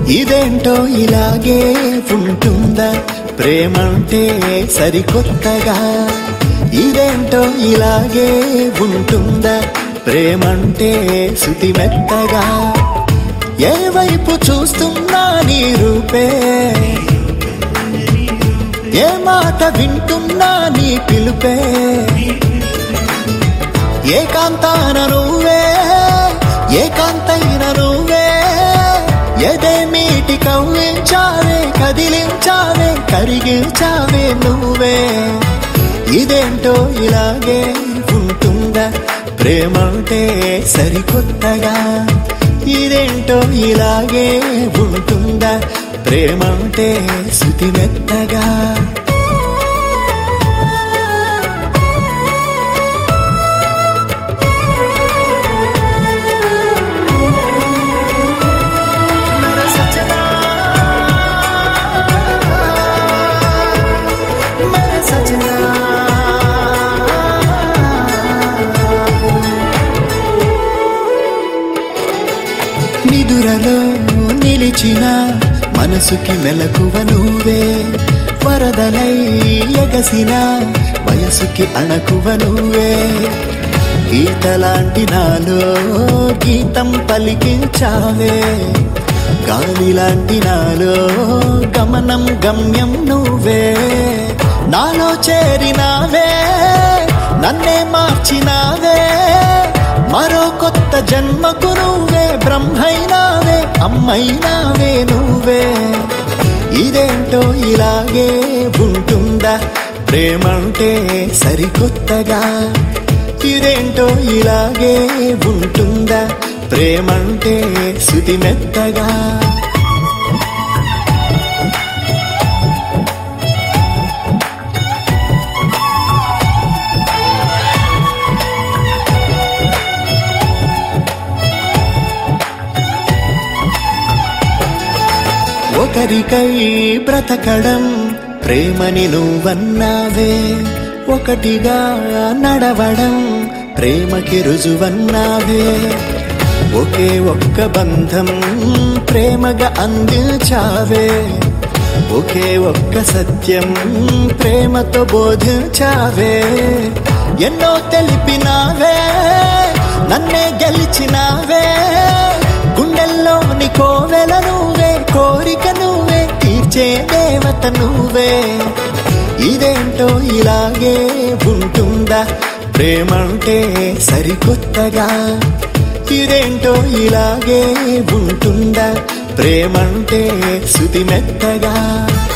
ఇదేంటో ఇలాగే ఉంటుందా ప్రేమంటే సరికొత్తగా, ఇదేంటో ఇలాగే ఉంటుందా ప్రేమంటే శృతిమెత్తగా. ఏ వైపు చూస్తున్నా నీ రూపే, ఏ మాట వింటున్నా నీ పిలుపే, ఏకాంతాన నువ్వే ఏకాంతైన నువ్వే, ఎదేమీటి కవ్వించావే కదిలించావే కరిగించావే నువ్వే. ఇదేంటో ఇలాగే ఉంటుందా ప్రేమంటే సరికొత్తగా, ఇదేంటో ఇలాగే ఉంటుందా ప్రేమంటే శృతిమెత్తగా. నిదురలో నిలిచిన మనసుకి మెలకువ నువ్వే, వరదలై ఎగసిన వయసుకి అణకువ నువ్వే. గీతలాంటి నాలో గీతం పలికించావే, గాలిలాంటి నాలో గమనం గమ్యం నువ్వే. నాలో చేరినావే నన్నే మార్చినావే, మరో కొత్త జన్మకు నువ్వే బ్రహ్మైనావే అమ్మైనావే నువ్వే. ఇదేంటో ఇలాగే ఉంటుందా ప్రేమంటే సరికొత్తగా, ఇదేంటో ఇలాగే ఉంటుందా ప్రేమంటే శృతిమెత్తగా. ఒకరికై బ్రతకడం ప్రేమని నువ్వన్నావే, ఒకటిగా నడవడం ప్రేమకి రుజువన్నావే. ఒకే ఒక్క బంధం ప్రేమగా అందించావే, ఒకే ఒక్క సత్యం ప్రేమతో బోధించావే. ఎన్నో తెలిపినావే నన్నే గెలిచినావే, గుండెల్లోని కోవెల నువ్వే, కోరిక నువ్వే, తీర్చే దేవత నువ్వే. ఇదేంటో ఇలాగే ఉంటుందా ప్రేమంటే సరికొత్తగా, ఇదేంటో ఇలాగే ఉంటుందా ప్రేమంటే శృతిమెత్తగా.